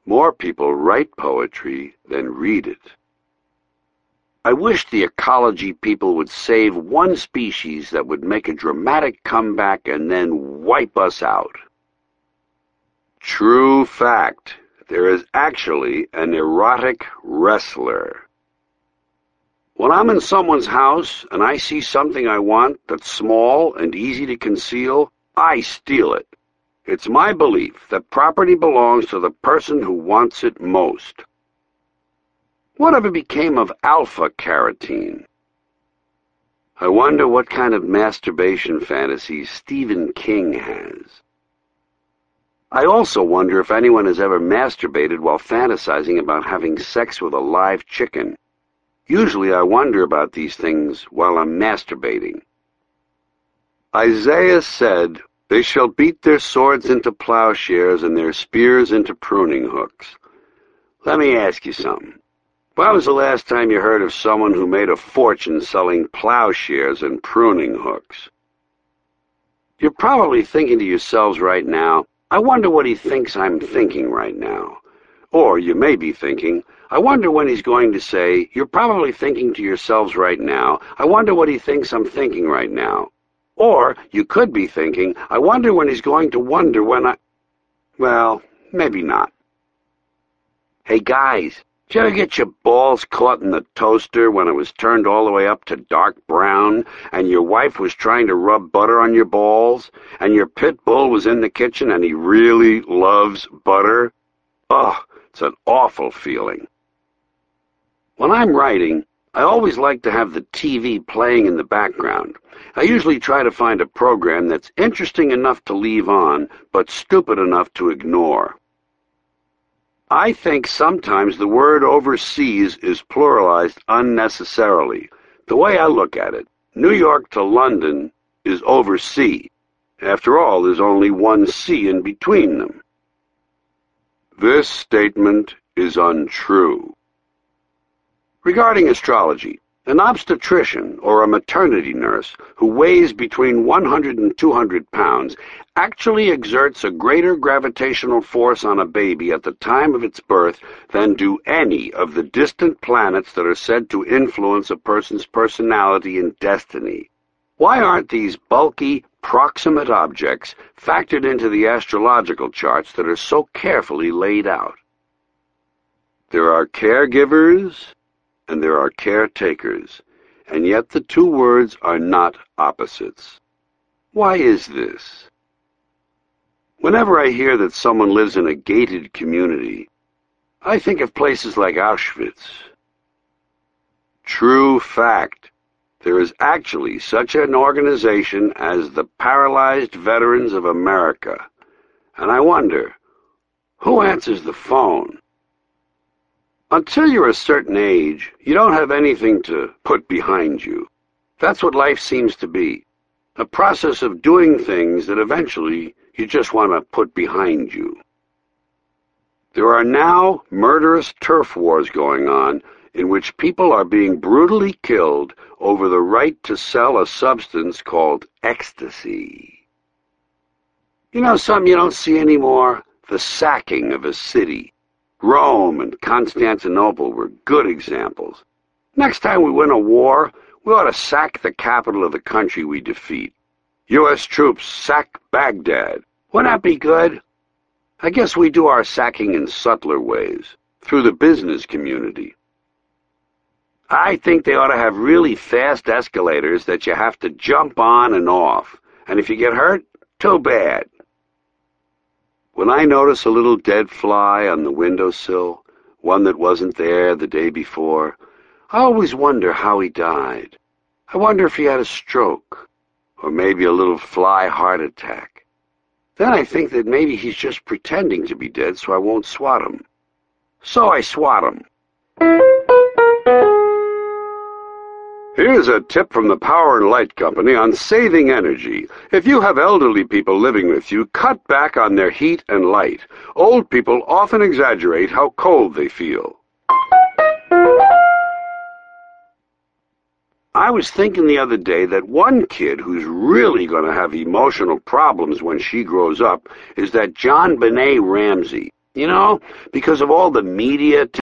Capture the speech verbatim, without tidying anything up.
More people write poetry than read it. I wish the ecology people would save one species that would make a dramatic comeback and then wipe us out. True fact, there is actually an erotic wrestler. When I'm in someone's house and I see something I want that's small and easy to conceal, I steal it. It's my belief that property belongs to the person who wants it most. Whatever became of alpha-carotene? I wonder what kind of masturbation fantasies Stephen King has. I also wonder if anyone has ever masturbated while fantasizing about having sex with a live chicken. Usually I wonder about these things while I'm masturbating. Isaiah said, "They shall beat their swords into plowshares and their spears into pruning hooks." Let me ask you something. When was the last time you heard of someone who made a fortune selling plowshares and pruning hooks? You're probably thinking to yourselves right now, I wonder what he thinks I'm thinking right now. Or you may be thinking, I wonder when he's going to say, you're probably thinking to yourselves right now, I wonder what he thinks I'm thinking right now. Or you could be thinking, I wonder when he's going to wonder when I... Well, maybe not. Hey guys, did you ever get your balls caught in the toaster when it was turned all the way up to dark brown, and your wife was trying to rub butter on your balls, and your pit bull was in the kitchen and he really loves butter? Ugh, it's an awful feeling. When I'm writing, I always like to have the T V playing in the background. I usually try to find a program that's interesting enough to leave on, but stupid enough to ignore. I think sometimes the word overseas is pluralized unnecessarily. The way I look at it, New York to London is oversea. After all, there's only one sea in between them. This statement is untrue. Regarding astrology, an obstetrician or a maternity nurse who weighs between one hundred and two hundred pounds actually exerts a greater gravitational force on a baby at the time of its birth than do any of the distant planets that are said to influence a person's personality and destiny. Why aren't these bulky, proximate objects factored into the astrological charts that are so carefully laid out? There are caregivers and there are caretakers, and yet the two words are not opposites. Why is this? Whenever I hear that someone lives in a gated community, I think of places like Auschwitz. True fact, there is actually such an organization as the Paralyzed Veterans of America, and I wonder, who answers the phone? Until you're a certain age, you don't have anything to put behind you. That's what life seems to be, a process of doing things that eventually you just want to put behind you. There are now murderous turf wars going on in which people are being brutally killed over the right to sell a substance called ecstasy. You know something you don't see anymore? The sacking of a city. Rome and Constantinople were good examples. Next time we win a war, we ought to sack the capital of the country we defeat. U S troops sack Baghdad. Wouldn't that be good? I guess we do our sacking in subtler ways, through the business community. I think they ought to have really fast escalators that you have to jump on and off, and if you get hurt, too bad. When I notice a little dead fly on the windowsill, one that wasn't there the day before, I always wonder how he died. I wonder if he had a stroke, or maybe a little fly heart attack. Then I think that maybe he's just pretending to be dead so I won't swat him. So I swat him. Here's a tip from the Power and Light Company on saving energy. If you have elderly people living with you, cut back on their heat and light. Old people often exaggerate how cold they feel. I was thinking the other day that one kid who's really going to have emotional problems when she grows up is that JonBenet Ramsey. You know, because of all the media